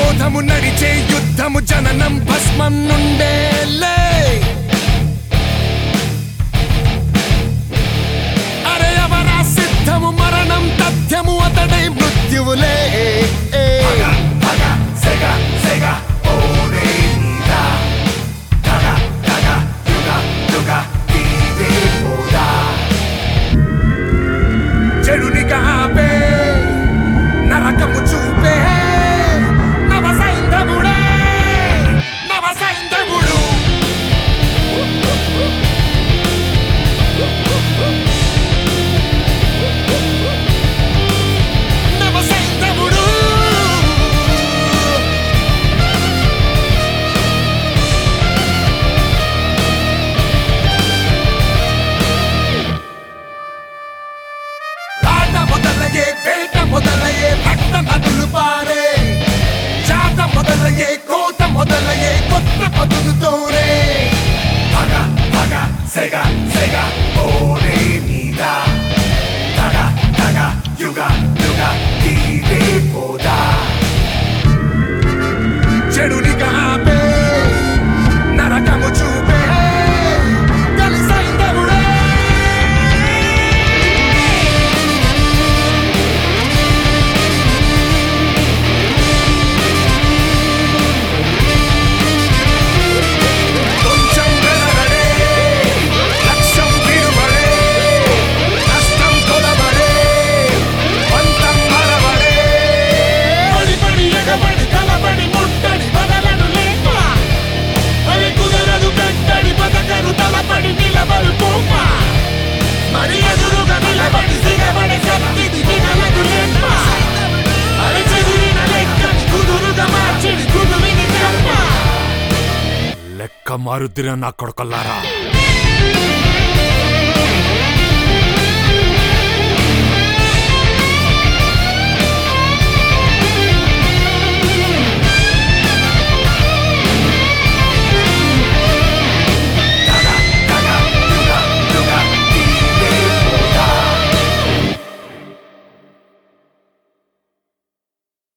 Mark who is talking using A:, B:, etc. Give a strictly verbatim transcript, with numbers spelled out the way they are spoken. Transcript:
A: క్రోధము నడిచే యుద్ధము జననం భస్మం నుండేలే అరే అవరా సిద్ధము మరణం తథ్యము అతడే మృత్యువులే చెడునిగా ఆపే నరకము చూపే నవ సైంధవుడే నవ సైంధవుడు నవ సైంధవుడు ఆట మొదలయ్యే వేట మొదలయ్యే రక్త నదులు పారే జాత మొదలయ్యే కోత మొదలయ్యే కొత్త పదులతోనే పగ పగ సెగ సెగ ఓరే మీద తగ తగ యుగ యుగ తీరే పోదా చెడునిగా ఆపే నరకము చూపే కలిసైందవుడే లెక్క మారుద్దిన నా కొడుకల్లారా.